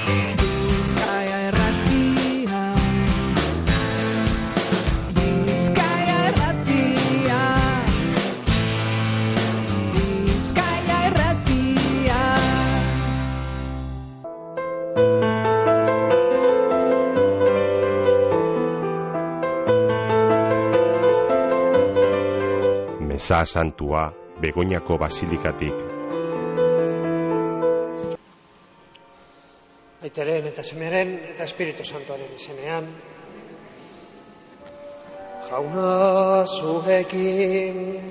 Meza santua Begoñako basilikatik. Aitaren eta Semeren eta Espiritu Santuaren izenean. Jauna zuekin.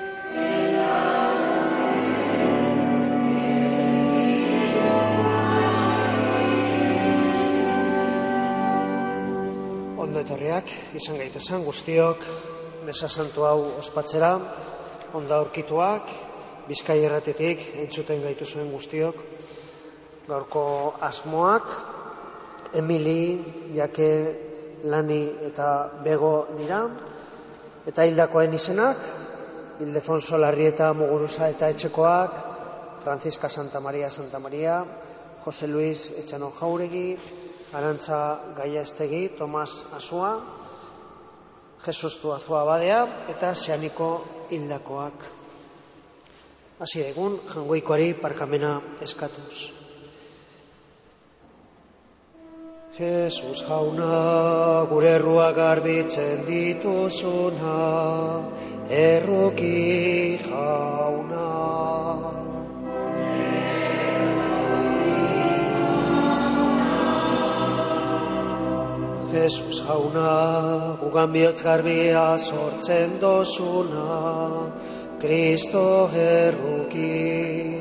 Ondo etorriak izan gaitezen guztiok meza santu hau ospatzera, ondo aurkituak, Bizkaia Irratitik entzuten gaituzuen guztiok. Gaurko asmoak Emili, Jake, Lani eta Bego dira, eta hildakoen izenak Ildefonso Larrieta Muguruza eta etxekoak, Francisca Santa Maria, Jose Luis Etxano Jauregi, Arantza Gaiastegi, Tomas Asua, Jesus Tuazua Abadea eta Zeaniko hildakoak. Hasi egun, Jangoikoari parkamena eskatuz. Jesus jauna, gure erruak garbitzen dituzuna, erruki jauna. Jesus jauna, gugan bihotz garbia sortzen dozuna, Kristo erruki.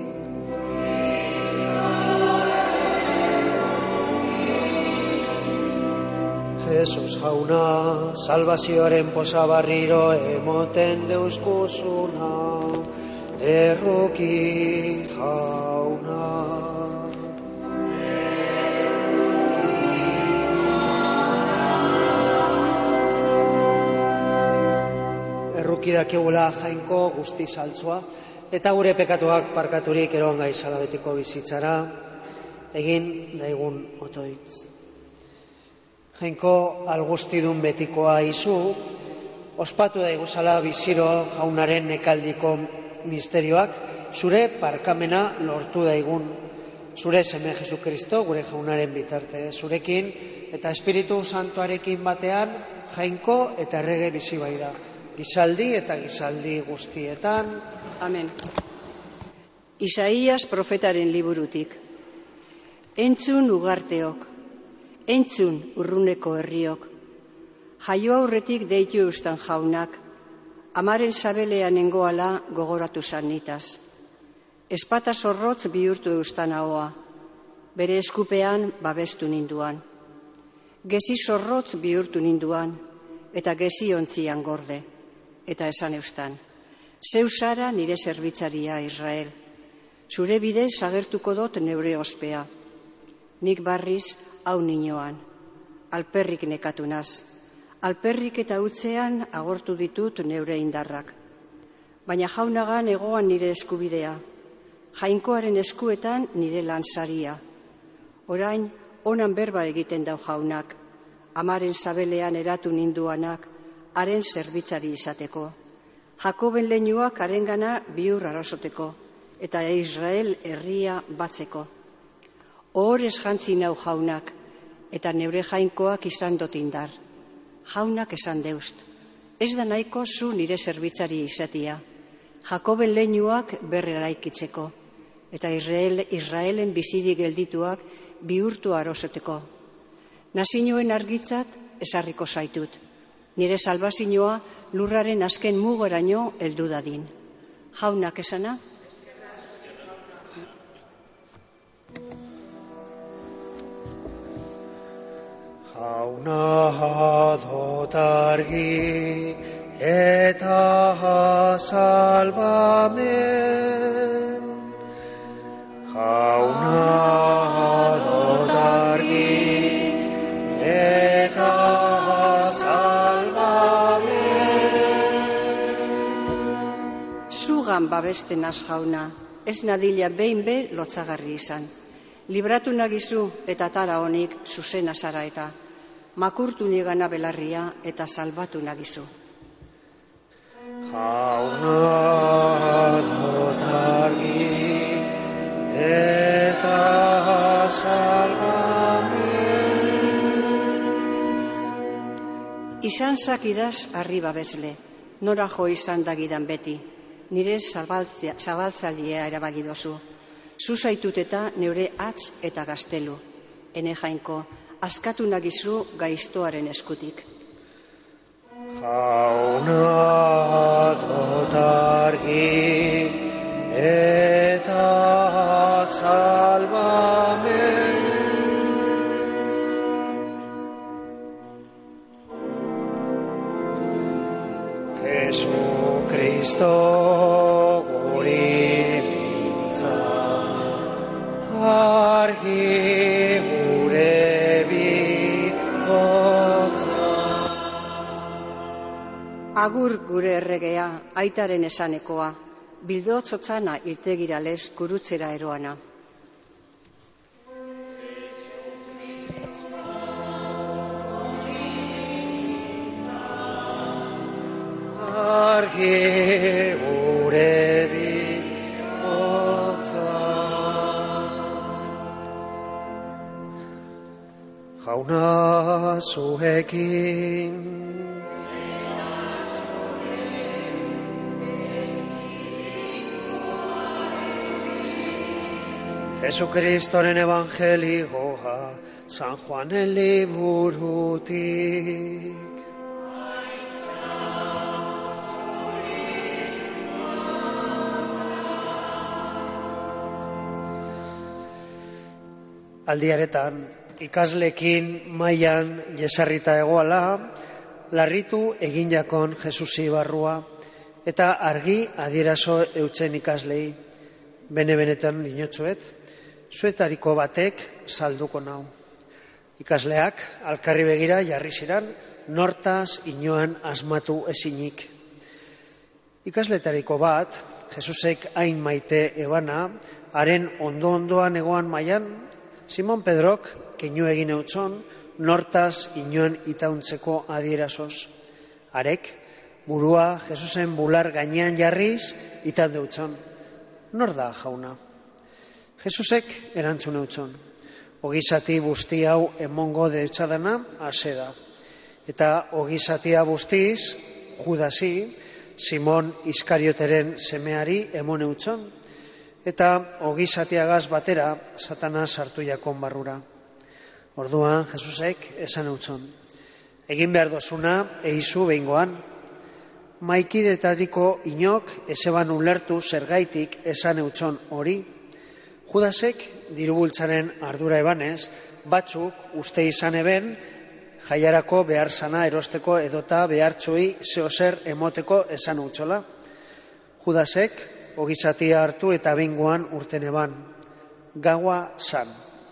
Jesus jauna, salvazioaren posa barriro emoten deuskuzuna, erruki jauna. Erruki dakigula Jainko guzti saltzoa, eta gure pekatuak parkaturik eroan gaizala betiko bizitzara, egin daigun otoitz. Jainko algustidun betikoa izu, ospatu daiguzala biziro jaunaren nekaldiko misterioak, zure parkamena lortu daigun. Zure seme Jesu Kristo, gure jaunaren bitarte, zurekin eta Espiritu Santuarekin batean, Jainko eta errege bizi bai da. Gizaldi eta gizaldi guztietan. Amen. Isaias profetaren liburutik. Entzun ugarteok, entzun urruneko herriok. Jaio aurretik deitu eustan jaunak, amaren sabelean nengoala gogoratu sanitaz. Espata zorrotz bihurtu eustan ahoa, bere eskupean babestu ninduan. Gezi zorrotz bihurtu ninduan, eta gezi ontzian gorde. Eta esan eustan, zeu zara nire zerbitzaria Israel, zure bidez agertuko dut neure ospea. Nik barriz hau ninoan, alperrik nekatu naz, alperrik eta utzean agortu ditut neure indarrak. Baina jaunagan egoan nire eskubidea, Jainkoaren eskuetan nire lansaria. Orain onan berba egiten dau jaunak, amaren sabelean eratu ninduanak, haren zerbitzari izateko. Jakoben leinuak harengana bihur arasoteko, eta Israel herria batzeko. Ohorez jantzi nau jaunak, eta neure Jainkoak izan dut indar. Jaunak esan deust, ez da nahiko zu nire zerbitzari izatia. Jakoben leinuak berreraikitzeko, eta Israelen biziri geldituak bihurtu arosoteko. Nazioen argitzat ezarriko zaitut. Nire salbazioa lurraren azken mugoraino heldu dadin. Jaunak esana? Jauna dot argi eta salbamen. Jauna dot argi eta zugan babesten az jauna, ez nadila behin be lotzagarri izan. Libratu nagizu eta tara honik zuzena zara eta, makurtu nigana belarria eta salbatu nagizu. Jauna dotargi eta salbame. Izan zakidaz arriba bezle, nora jo izan dagidan beti, nire zabaltzailea erabaki dozu. Zu zaitut eta neure hatz eta gaztelu, ene jainko, askatu nagizu gaiztoaren eskutik. Jauna dotargi eta salbame. Jesucristo guri mintzat, argi gure bihotza. Agur gure erregea, aitaren esanekoa, bildo txotzana iltegiralez gurutzera eroana. Argi gure bihotza. Jauna zuekin Jesucristoren evangelioa San Juanen liburutik. Aldiaretan, ikaslekin mailan jesarrita egoala, larritu eginjakon Jesusi barrua, eta argi adierazo eutzen ikaslei. Bene-benetan dinotzuet, zuetariko batek salduko nau. Ikasleak alkarri begira jarri ziran, nortaz inoan asmatu ezinik. Ikasletariko bat, Jesusek hain maite ebana, haren ondo-ondoan egoan mailan, Simon Pedrok keinu egin eutzon, nortaz inoan itauntzeko adierazoz. Arek, burua Jesusen bular gainean jarriz, itan deutzon. Nor da, jauna? Jesusek erantzun eutzon. Ogizati busti hau emongo deutzadana, ase da. Eta ogizatia bustiz, Judasi, Simon Iskarioteren semeari emon eutzon. Eta ogizatiagaz batera Satanas hartu jakon barrura. Orduan, Jesusek esan eutzon. Egin behar dozuna, eizu behingoan. Maikidetariko inok ezeban ulertu zergaitik esan eutzon hori. Judasek dirubultzaren ardura ebanez, batzuk uste izan eben, jaiarako behar sana erosteko edota behartxoi zeozer emoteko esan eutzola. Judasek ogizatia hartu eta bingoan urten eban. Gaua zan.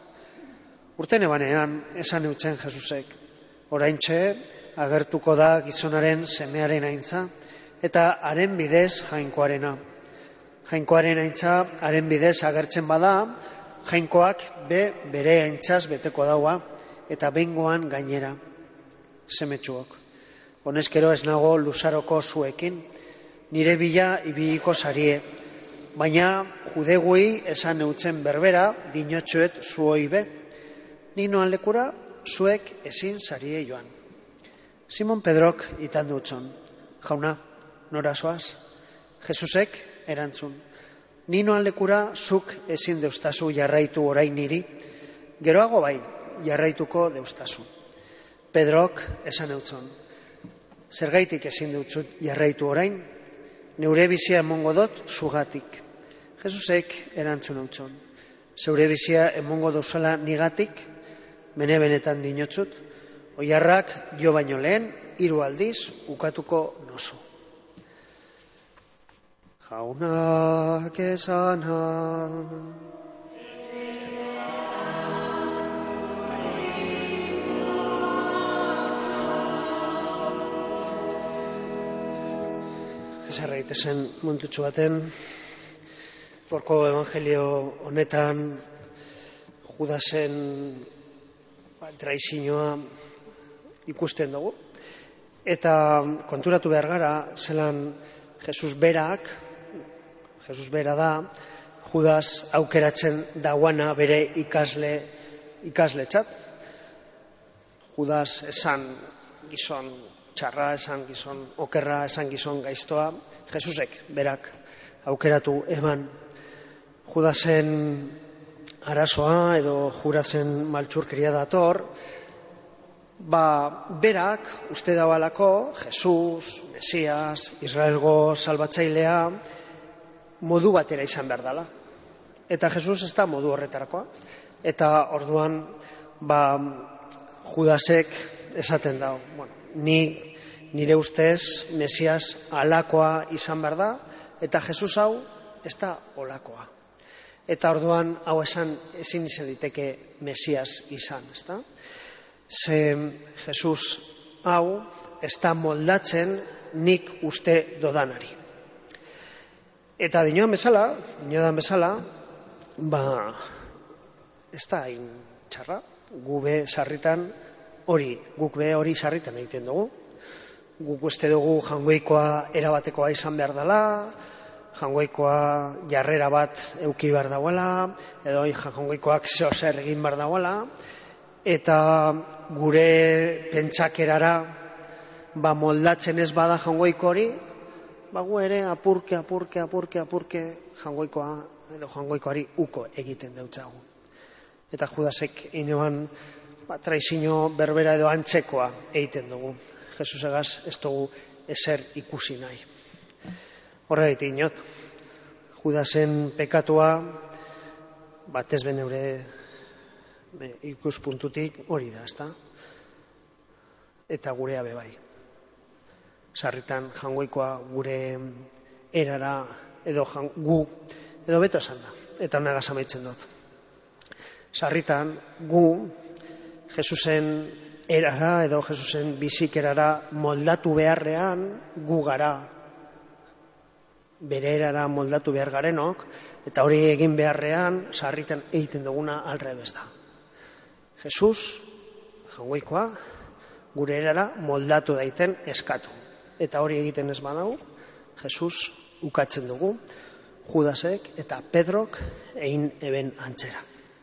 Urten ebanean esan eutzen Jesusek. Oraintxe agertuko da gizonaren semearen aintza eta haren bidez jainkoarena. Jainkoaren aintza haren bidez agertzen bada, jainkoak bere aintzaz beteko daua eta bingoan gainera. Semetsuok. Honezkero ez nago luzaroko zuekin, nire bila ibiliko sarie, baina judegui esan eutzen berbera dinotxuet zuoi be, ninoan lekura zuek ezin sarie joan. Simon Pedrok itan dutzon, jauna, nora zoaz? Jesusek erantzun, ninoan lekura zuk ezin deustazu jarraitu orain niri, geroago bai jarraituko deustazu. Pedrok esan eutzon, zergaitik ezin deutzut jarraitu orain, neure bizia emongo dot zugatik. Jesusek erantzun eutzon. Zeure bizia emongo dozela nigatik, bene-benetan dinotzut, oiarrak jo baino lehen, 3 aldiz ukatuko nozu. Jaunak esana. Jesarra itezen montutxu baten, gorko evangelio honetan Judasen traizioa ikusten dugu. Eta konturatu behar gara, zelan Jesus bera da, Judas aukeratzen dauana bere ikasletzat. Judas esan gizon txarra, esan gizon okerra, esan gizon gaiztoa, Jesusek berak aukeratu eman. Judasen arazoa edo Judasen maltsurkeria dator, berak uste daualako Jesus, Mesias, Israelgo salbatzailea modu batera izan behar dela. Eta Jesus ez da modu horretarakoa. Eta orduan Judasek esaten dau, nire ustez Mesias alakoa izan behar da, eta Jesus hau ez da olakoa. Eta orduan hau esan ezin izan diteke Mesias izan, ezta? Ze Jesus hau ez da moldatzen nik uste dodanari. Eta dinodan bezala, ez da hain txarra, guk be hori sarritan egiten dugu. Guk uste dugu Jaungoikoa erabatekoa izan behar dela, Jaungoikoa jarrera bat eduki behar dauela, edo Jaungoikoak zer egin behar dauela, eta gure pentsakerara moldatzen ez bada Jaungoiko hori, gu ere apurke Jaungoikoari uko egiten deutzagu. Eta Judasek ineban traizio berbera edo antzekoa egiten dugu. Jesusegaz ez dugu ezer ikusi nahi. Horregatik inot, Judasen pekatua batez beneure ikuspuntutik hori da, ezta? Eta gurea be bai. Sarritan Jaungoikoa gure erara edo beto esan da. Eta honegaz amaitzen dut. Sarritan gu Jesusen erara edo Jesusen bizikerara moldatu beharrean gu gara. Bere erara moldatu behar garenok, eta hori egin beharrean sarritan egiten duguna alrebez da. Jesus, Jaungoikoa, gure erara moldatu daiten eskatu. Eta hori egiten ez badau, Jesus ukatzen dugu, Judasek eta Pedrok egin eben antzera.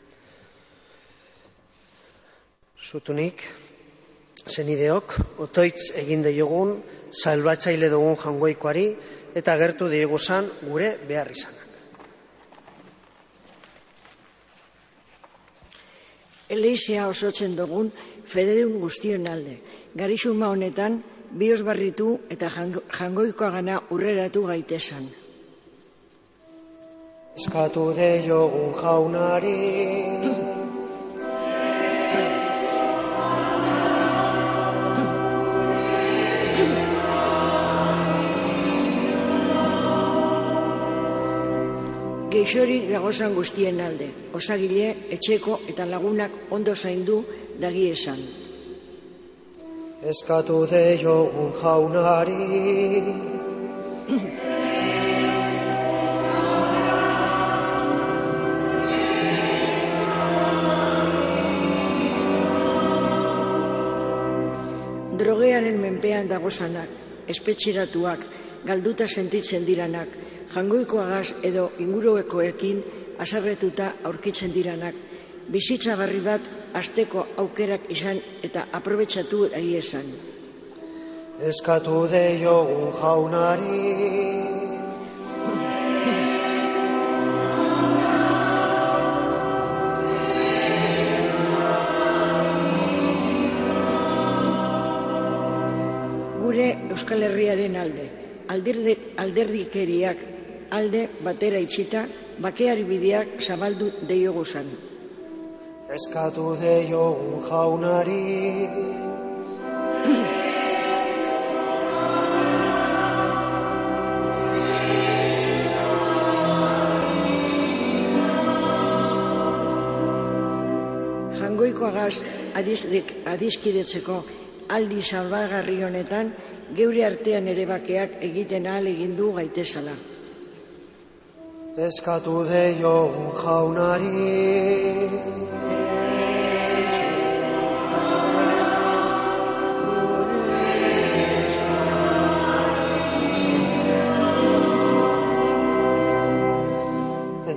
Zutunik, zenideok, otoitz egin diogun, salbatzaile dugun Jaungoikoari, eta gertu dieguzan gure behar izanak. Eleizia osotzen dugun fededun guztion alde. Garizuma honetan, bihotz barritu eta Jaungoikoa gana urreratu gaitesan. Eskatu diogun Jaunari, Geixorik dagozan guztien alde, osagile, etxeko eta lagunak ondo zaindu dagi esan. Eskatu diogun Jaunari, drogearen menpean dagozanak, espetxeratuak, galduta sentitzen diranak, Jaungoikoagaz edo inguruekoekin asarretuta aurkitzen diranak, bizitza barri bat asteko aukerak izan eta aprobetxatu dagi esan. Eskatu diogun Jaunari, gure Euskal Herriaren alde, alderdikeriak alde batera itxita, bakeari bideak zabaldu deioguzan. Eskatu diogun Jaunari, Jaungoikoagaz adiskidetzeko aldi salbagarri honetan, geure artean ere bakeak egiten ahal egindu gaitezala. Eskatu diogun Jaunari,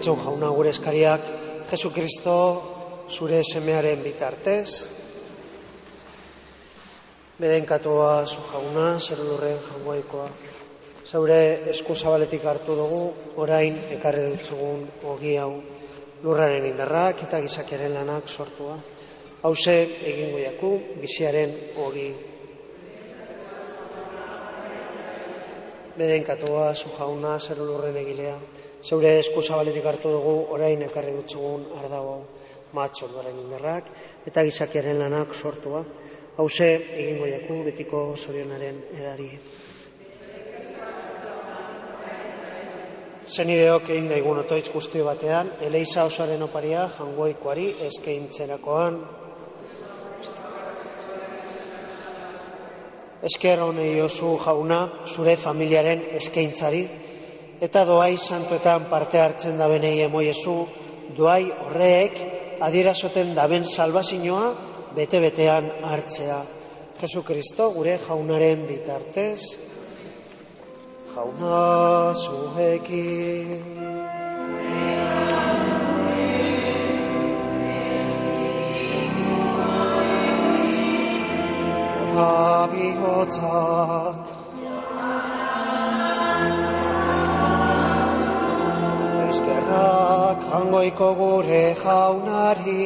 entzun jauna gure eskariak Jesukristo zure semearen bitartez. Bedenkatua zu jauna, zerlurren jangoikoa. Zaure esku zabaletik hartu dugu, orain ekarri dutzugun ogi hau. Lurraren indarrak eta gizakiaren lanak sortua. Hauze egingo jaku, biziaren ogi. Bedenkatua zu jauna, zerlurren egilea. Zaure esku zabaletik hartu dugu, orain ekarri dutzugun ardago. Matxo lurraren indarrak eta gizakiaren lanak sortua. Hauze egingo jaku, betiko zorionaren edari. Zenideok egin daigun otoitz guzti batean, Eleiza osoaren oparia jangoikoari eskaintzerakoan. Esker honei osu jauna, zure familiaren eskaintzari, eta doai santuetan parte hartzen dabenei emoiezu, doai horreek adierazoten daben salbazioa bete-betean hartzea. Jesukristo gure jaunaren bitartez, jauna zuekin. Ora bihotzak, eskerrak jangoiko gure jaunari.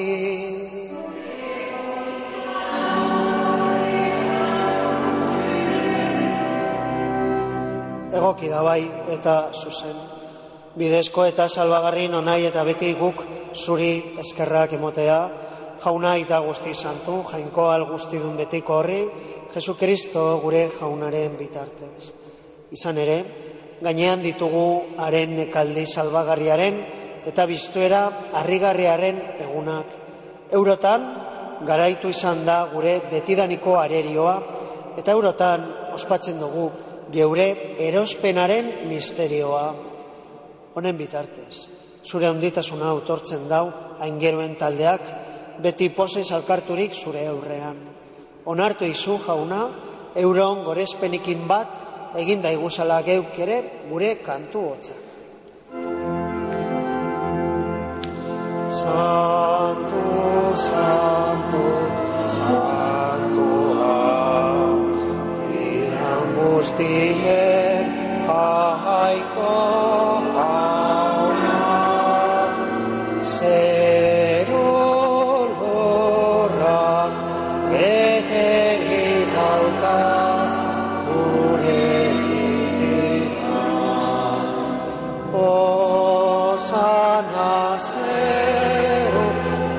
Egoki da bai eta zuzen. Bidezko eta salbagarri nonai eta beti guk zuri eskerrak emotea, jauna eta guzti santu, jainkoal guztidun betiko horri, Jesukristo gure jaunaren bitartez. Izan ere, gainean ditugu haren nekaldi salbagarriaren eta biztuera harrigarriaren egunak. Eurotan, garaitu izan da gure betidaniko arerioa, eta eurotan ospatzen dugu geure erospenaren misterioa. Honen bitartez, zure onditasuna utortzen dau aingeruen taldeak, beti posez alkarturik zure aurrean. Onartu izu jauna, euron gorezpenikin bat egin daiguzala geuk ere gure kantu hotzak. Santu, santu, santua, guztien jaiko jauna, zero lorrak betegi daukaz gure iztina. Osana zero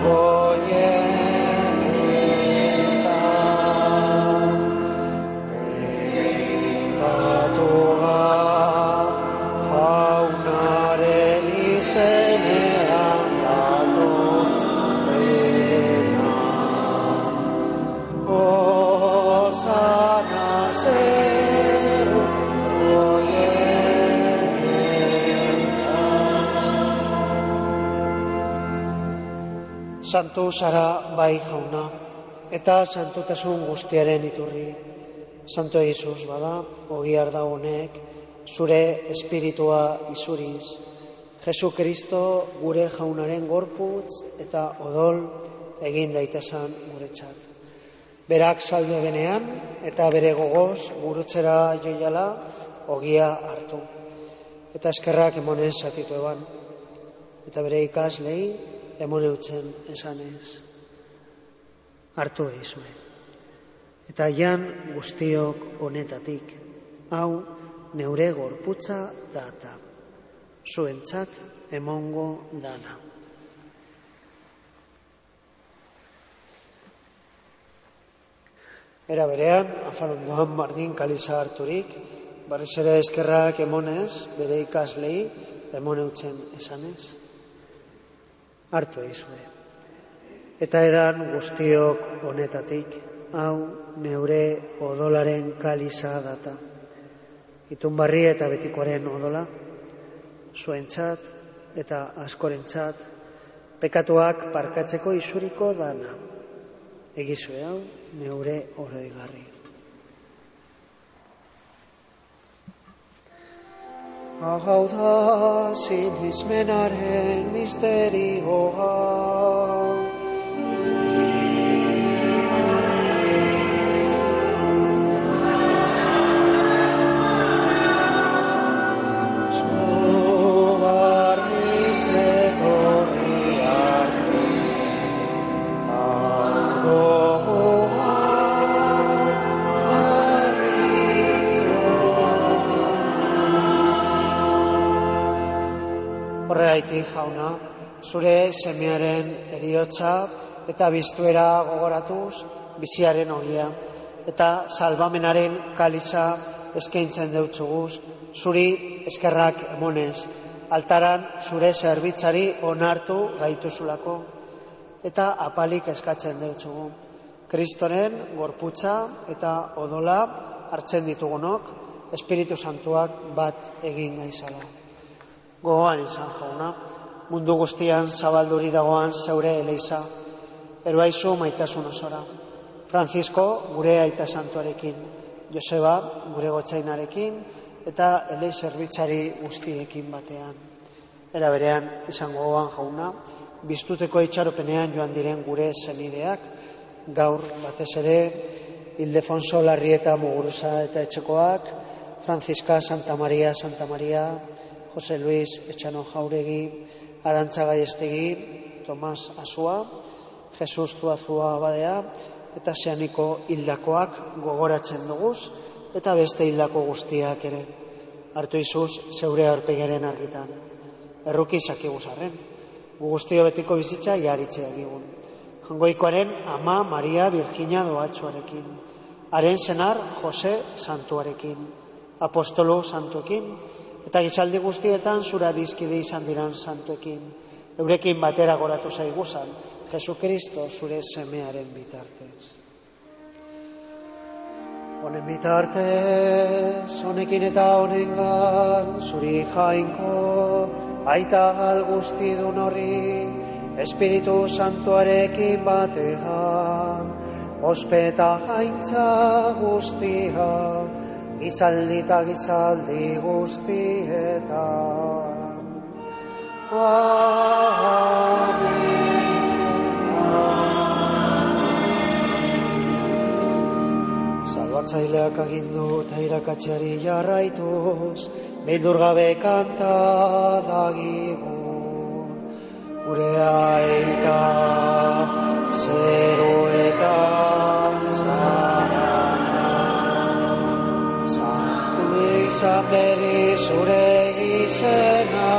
Santu zara bai jauna, eta santutasun guztiaren iturri. Santu egizuz bada, ogiar da honek, zure espiritua izuriz. Jesukristo gure jaunaren gorputz eta odol egin daitezan guretzat. Berak saldu benean eta bere gogoz gurutzera joiala ogia hartu. Eta eskerrak emonez zatitu eban. Eta bere ikaslei emone utzen esanez. Hartu egizue. Eta jan guztiok honetatik, hau neure gorputza data. Zuentzat emongo dana. Era berean, afarondoan bardin kaliza harturik, barriz ere eskerrak emonez, bere ikaslei emone utzen esanez. Hartu egizue. Eta edan guztiok honetatik, hau neure odolaren kaliza data. Itunbarri eta betikoaren odola, zuentzat eta askorentzat, pekatuak parkatzeko isuriko dana. Egizue hau neure oroigarri. Hau da sinismenaren misterioa. Horregaitik, jauna, zure semearen heriotza eta biztuera gogoratuz biziaren ogia eta salbamenaren kaliza eskaintzen deutzuguz, zuri eskerrak emonez, altaran zure zerbitzari onartu gaituzulako eta apalik eskatzen deutzugu. Kristoren gorputza eta odola hartzen ditugunok, Espiritu Santuak bat egin gaizala. Gogoan izan, jauna, mundu guztian zabalduri dagoan zeure eleiza, eroaizu maitasun osora. Francisco gure aita santuarekin, Joseba gure gotzainarekin eta elei zerbitzari guztiekin batean. Era berean izango gogoan, jauna, biztuteko itxaropenean joan diren gure senideak, gaur batez ere Ildefonso Larrieta Muguruza eta etxekoak, Franziska Santa Maria, Jose Luis Etxano Jauregi, Arantza Gaiestegi, Tomas Asua, Jesus Zuazua Badea eta Zeaniko hildakoak gogoratzen duguz eta beste hildako guztiak ere. Hartu izuz zeure aurpegiaren argitan. Erruki zakiguzarren, gu guztio betiko bizitza jaritzea egigun. Jangoikoaren ama Maria Virginia Doatxuarekin, haren senar Jose Santuarekin, apostolo santuekin, eta gizaldi guztietan zura dizkide izan diran santuekin, eurekin batera goratu zaiguzan, Jesukristo zure semearen bitartez. Honen bitartez, honekin eta honengan, zuri jainko, aita gal guztidun horri, Espiritu Santuarekin batean, ospeta jaintza guztia, gizaldi eta gizaldi guztietan. Amen. Salbatzaileak agindu eta irakatzeari jarraituz, beldur gabe kanta dagigun. Gure aita zeruetan zara, santu izan bedi zure izena,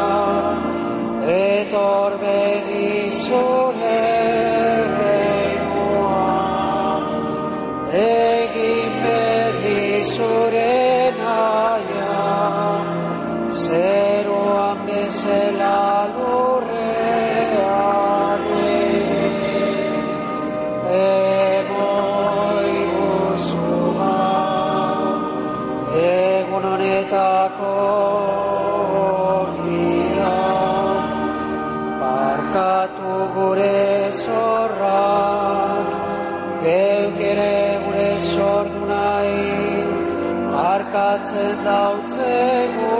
etor bedi zure reinoa, egin bedi zure naia, zeruan bezala lurrean. Emoi guzua, egun honetako gira, barkatu gure zorrak, geuk ere gure sordu nahi, barkatzen dautzegu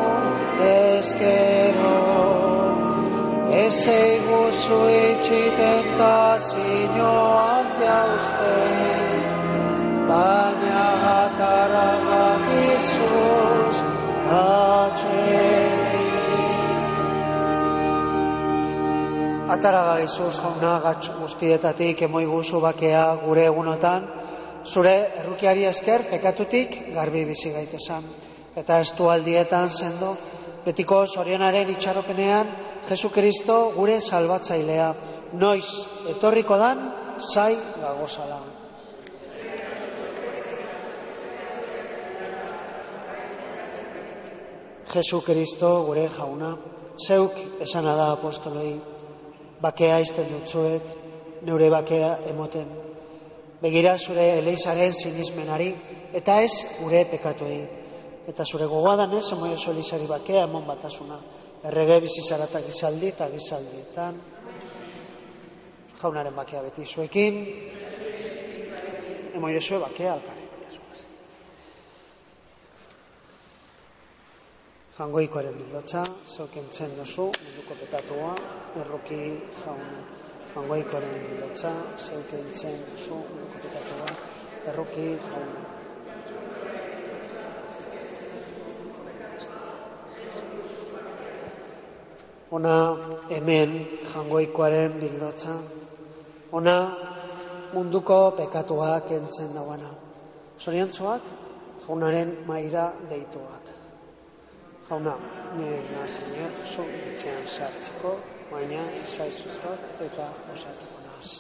ezkero. Ez eiguzu itxiten tazio ante hausten, baina ataragak izuz atxegin. Ataragak izuz jauna gatz guztietatik emoi guzu bakea gure egunotan, zure errukiari esker pekatutik garbi bizi gaitesan. Eta estualdietan sendo, betiko zorionaren itxaropenean, Jesukristo gure salbatzailea, noiz etorriko dan, zai gagozala. Jesukristo gure jauna, zeuk esana da apostoloi, bakea izten dutzuet, neure bakea emoten. Begira zure eleizaren sinismenari, eta ez gure pekatuei. Eta zure gogoadan ez, emoi oso elizari bakea emon batasuna. Errege bizizaratak gizaldi eta gizaldietan. Jaunaren bakea beti zuekin. Emoi oso bakea alkaren. Jaungoikoaren bildotza, zeuk entzen duzu, munduko pekatua, erroki jauna. Jaungoikoaren bildotza, zeuk entzen duzu, munduko pekatua, erroki jauna. Ona hemen jaungoikoaren bildotza, ona munduko pekatuak entzen dauana. Zoriontzoak, jaunaren maira deituak. Jauna, nire nazenek zu etxean sartzeko, baina izaizuz bat eta osatuko naz.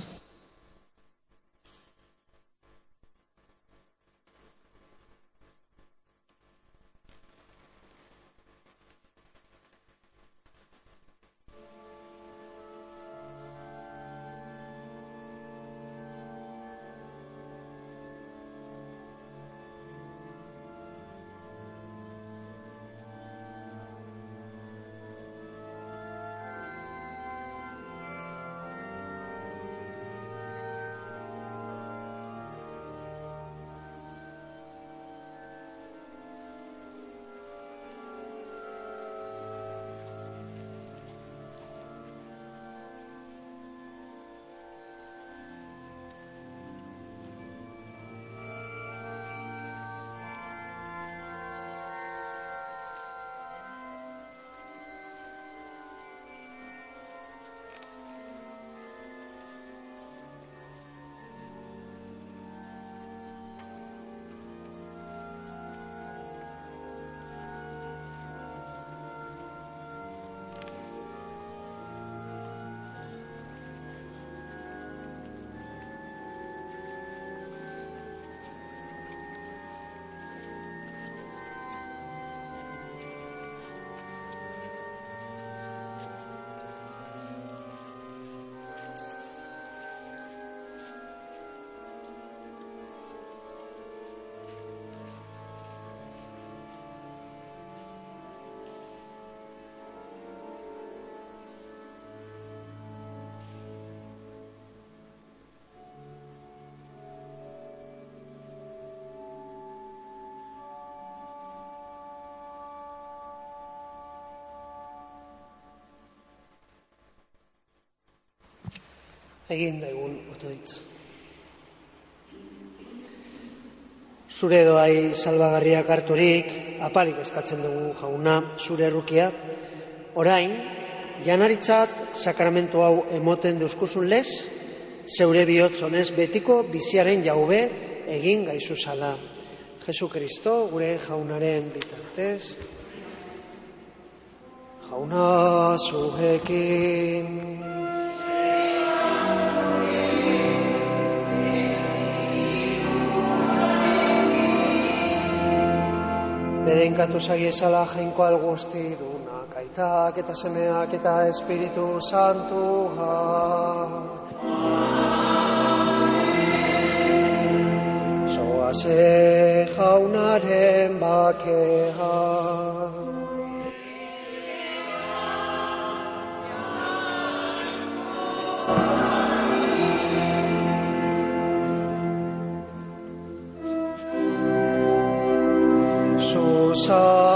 Egin daigun otoitz. Zure doai salbagarriak harturik, apalik eskatzen dugu jauna, zure errukia. Orain, janaritzat sakramentu hau emoten deuskuzun lez, zeure bihotzonez betiko biziaren jaube egin gaizuzala. Jesu Kristo, gure jaunaren bitartez. Jauna zuekin. Bedenkatu zagiezala jainkoal guzti dunak, aitak eta semeak eta Espiritu Santuak. Zoaze jaunaren bakea. Sa